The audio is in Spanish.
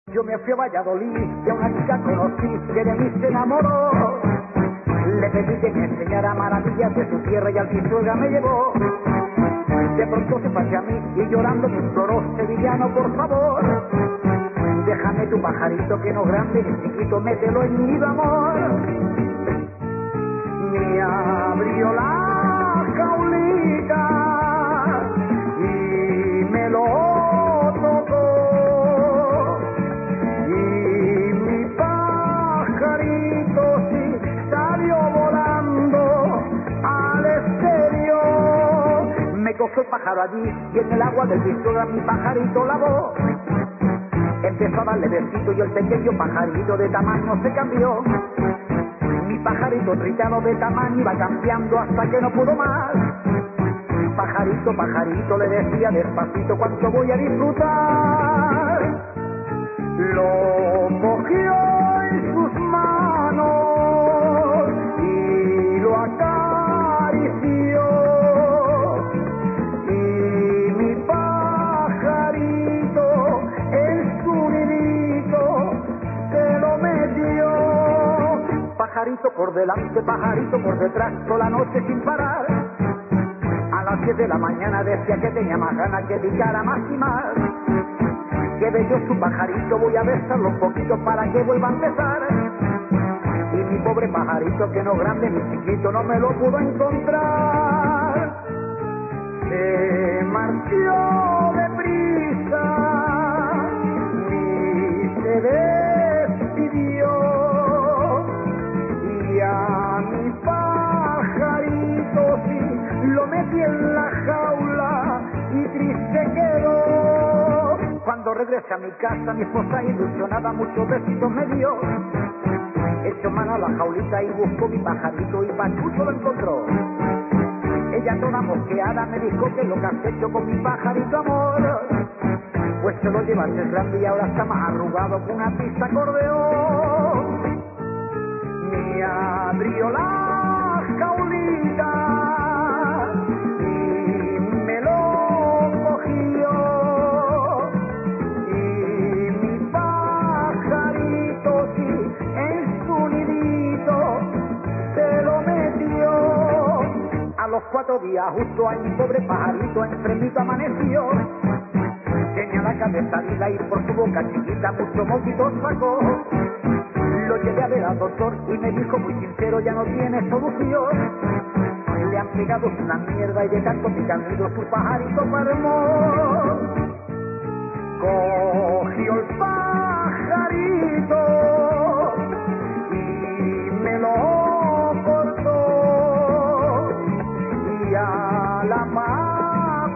Yo me fui a Valladolid y a una chica conocí que de mí se enamoró. Le pedí que me enseñara maravillas de su tierra y al Pisuerga me llevó. De pronto se pasó a mí y llorando me imploró: sevillano, por favor, déjame tu pajarito que no grande ni chiquito, mételo en mi amor. Me abrió la jaulita y me lo tocó, y mi pajarito sí salió volando al exterior. Me cogió el pájaro allí y en el agua del Pisuerga mi pajarito lavó. Empezó a darle besito y el pequeño pajarito de tamaño se cambió. Mi pajarito trillado de tamaño iba cambiando hasta que no pudo más. Pajarito, pajarito, le decía despacito, cuánto voy a disfrutar. Lo cogió en sus manos y lo acarició, y mi pajarito en su nidito se lo metió. Pajarito por delante, pajarito por detrás, toda la noche sin parar. A las 10 de la mañana decía que tenía más ganas que picara más y más. Que bello su pajarito, voy a besarlo un poquito para que vuelva a empezar. Y mi pobre pajarito, que no grande ni chiquito, no me lo pudo encontrar. Se marchó deprisa y se despidió, y a mi pajarito sí lo metí en la jaula y triste quedó. Cuando regresé a mi casa, mi esposa ilusionada muchos besitos me dio. Echó mano a la jaulita y buscó mi pajarito y Pachucho lo encontró. Ella toda mosqueada me dijo: que lo que has hecho con mi pajarito, amor. Pues se lo llevaste grande y ahora está más arrugado que una pista acordeón. Me abrió la jaulita y me lo cogió, y mi pajarito sí en su nidito se lo metió. A los 4 días justo ahí mi pobre pajarito enfermito amaneció. Tenía la cabeza lila y por su boca chiquita mucho mosquito sacó. Lo llevé a ver al doctor y me dijo muy sincero: ya no tiene solución. Le han pegado una mierda y de tanto picamiento su pajarito palmó. Cogió el pajarito y me lo cortó, y a la